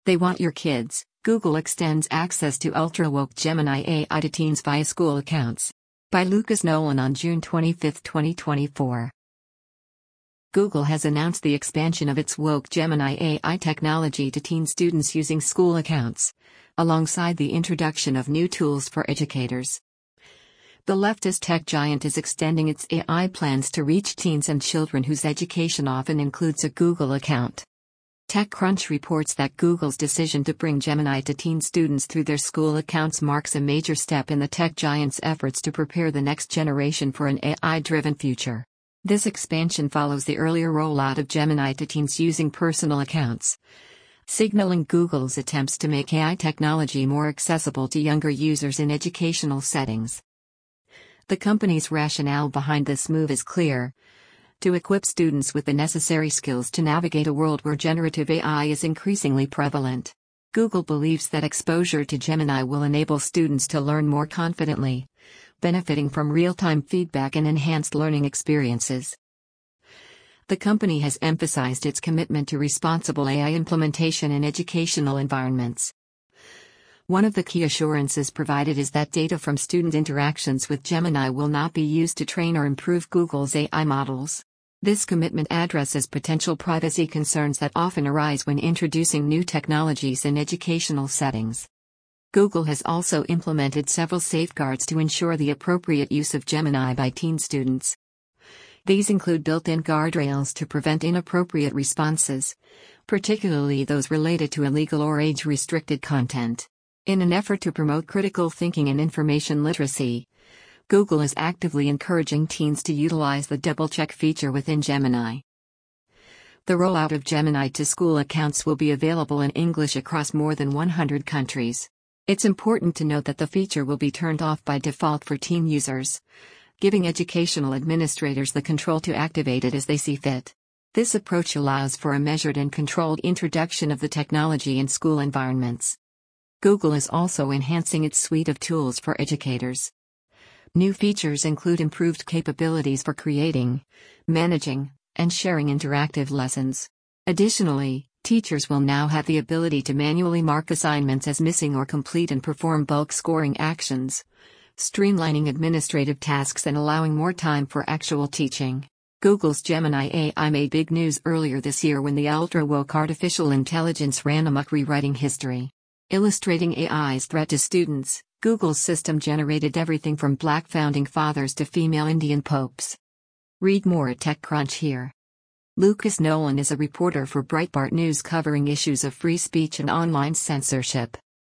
They want your kids. Google extends access to ultra-woke Gemini AI to teens via school accounts. By Lucas Nolan on June 25, 2024. Google has announced the expansion of its woke Gemini AI technology to teen students using school accounts, alongside the introduction of new tools for educators. The leftist tech giant is extending its AI plans to reach teens and children whose education often includes a Google account. TechCrunch reports that Google's decision to bring Gemini to teen students through their school accounts marks a major step in the tech giant's efforts to prepare the next generation for an AI-driven future. This expansion follows the earlier rollout of Gemini to teens using personal accounts, signaling Google's attempts to make AI technology more accessible to younger users in educational settings. The company's rationale behind this move is clear: to equip students with the necessary skills to navigate a world where generative AI is increasingly prevalent. Google believes that exposure to Gemini will enable students to learn more confidently, benefiting from real-time feedback and enhanced learning experiences. The company has emphasized its commitment to responsible AI implementation in educational environments. One of the key assurances provided is that data from student interactions with Gemini will not be used to train or improve Google's AI models. This commitment addresses potential privacy concerns that often arise when introducing new technologies in educational settings. Google has also implemented several safeguards to ensure the appropriate use of Gemini by teen students. These include built-in guardrails to prevent inappropriate responses, particularly those related to illegal or age-restricted content. In an effort to promote critical thinking and information literacy, Google is actively encouraging teens to utilize the double-check feature within Gemini. The rollout of Gemini to school accounts will be available in English across more than 100 countries. It's important to note that the feature will be turned off by default for teen users, giving educational administrators the control to activate it as they see fit. This approach allows for a measured and controlled introduction of the technology in school environments. Google is also enhancing its suite of tools for educators. New features include improved capabilities for creating, managing, and sharing interactive lessons. Additionally, teachers will now have the ability to manually mark assignments as missing or complete and perform bulk scoring actions, streamlining administrative tasks and allowing more time for actual teaching. Google's Gemini AI made big news earlier this year when the ultra-woke artificial intelligence ran amok rewriting history. Illustrating AI's threat to students, Google's system generated everything from black founding fathers to female Indian popes. Read more at TechCrunch here. Lucas Nolan is a reporter for Breitbart News covering issues of free speech and online censorship.